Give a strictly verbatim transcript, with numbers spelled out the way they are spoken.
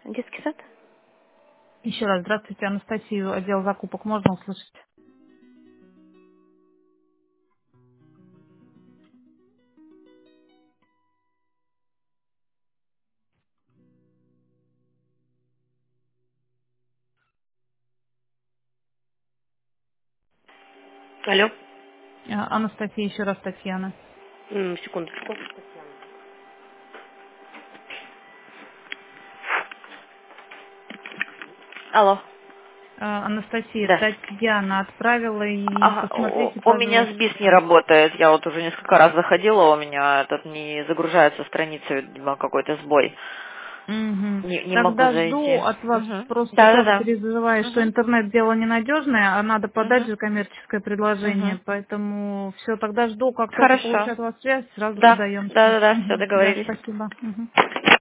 Детский сад? Еще раз здравствуйте, Анастасию, отдел закупок можно услышать? Алло. А, Анастасия, еще раз Татьяна. М, секундочку. Алло. А, Анастасия, Да. Татьяна отправила и Ага, у посмотрите, у меня пожалуйста. сбис не работает. Я вот уже несколько раз заходила, у меня этот не загружается страница, видимо, какой-то сбой. Мгм. Не, не могу Тогда зайти. жду от вас, Угу. просто Да, да, тоже да. переживаю, что Угу. интернет дело ненадежное, а надо подать Угу. же коммерческое Угу. предложение, поэтому все, тогда жду, как только Хорошо. получу от вас связь, сразу Да, подаем да, все. да, да, все Да, договорились. спасибо. Мгм.